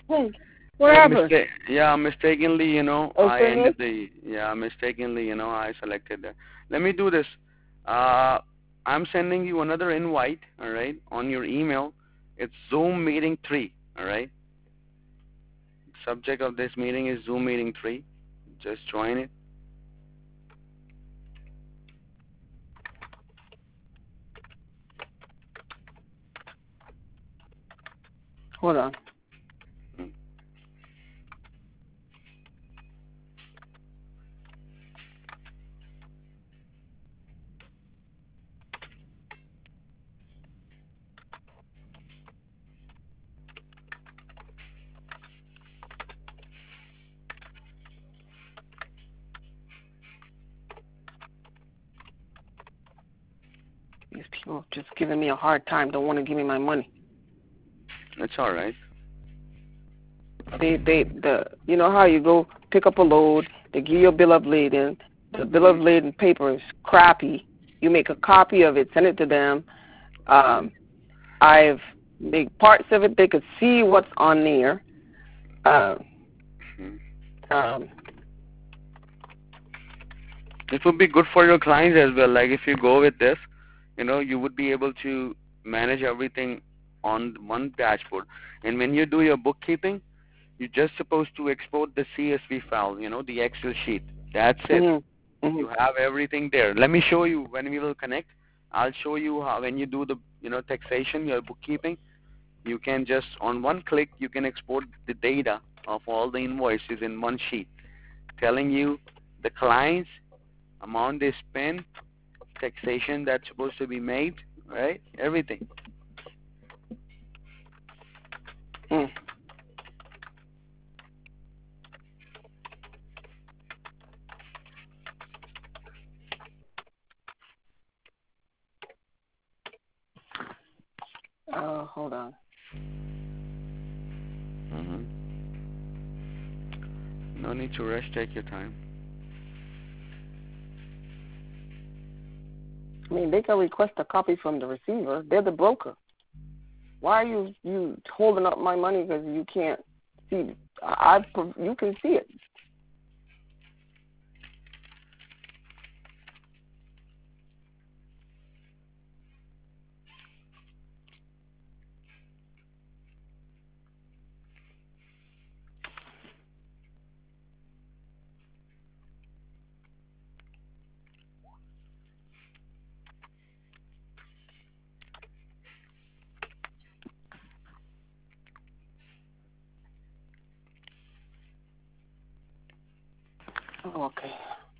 Hey, what happened? Mistakenly, Oh, I serious? ended the, mistakenly, I selected that. Let me do this. Uh, I'm sending you another invite, all right, on your email. It's Zoom meeting 3, all right? Subject of this meeting is Zoom meeting 3. Just join it. Hold on. Mm. These people just giving me a hard time. Don't want to give me my money. It's all right. You know how you go pick up a load, they give you a bill of lading. The bill of Mm. lading paper is crappy. You make a copy of it, send it to them. Um, I've made parts of it. They could see what's on there. Uh, Mm. um, It would be good for your clients as well. Like if you go with this, you would be able to manage everything on one dashboard. And when you do your bookkeeping, you're just supposed to export the CSV file, the Excel sheet. That's it. mhm, mhm. You have everything there. Let me show you when we will connect. I'll show you how when you do the, taxation, your bookkeeping, you can just on one click you can export the data of all the invoices in one sheet, telling you the clients, amount they spend, taxation that's supposed to be made, right? Everything. Mm. Hold on. Hmm. No need to rush. Take your time. I mean, they can request a copy from the receiver. They're the broker. Why are you holding up my money because you can't see? You can see it. Oh, okay.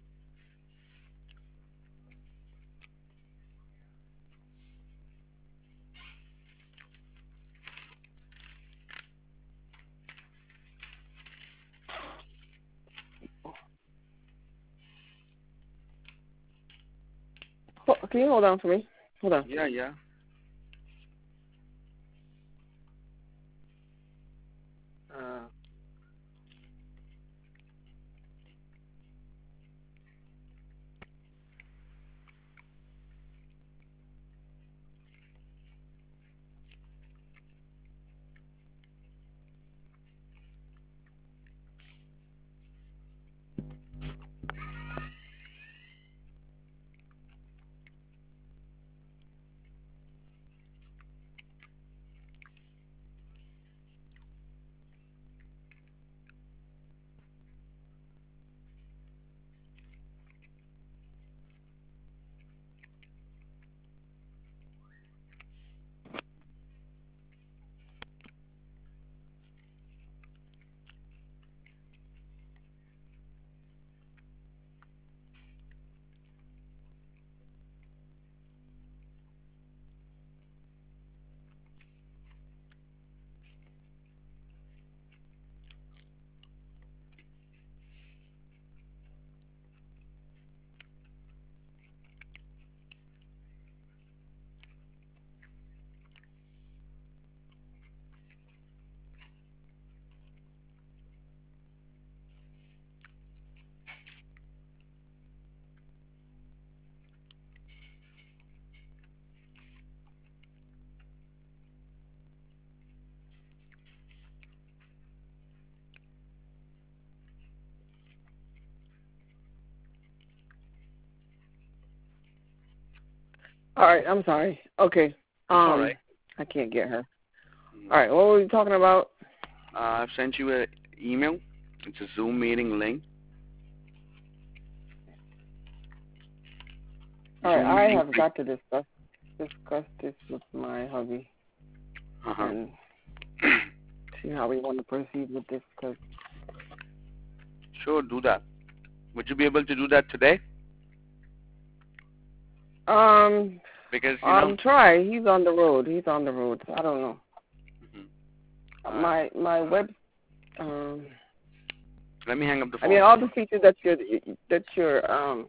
Can you hold on for me? Hold on. Yeah, yeah. Uh, All right, I'm sorry. Okay. All right. I can't get her. All right, what were we talking about? I've sent you an email. It's a Zoom meeting link. All right, Zoom I meeting have link. got to discuss this with my hubby Uh-huh. and see how we want to proceed with this. Cause Sure, do that. Would you be able to do that today? Because, you know. try. He's on the road. So I don't know. Mm-hmm. My web. Let me hang up the phone. I mean, all the features that you're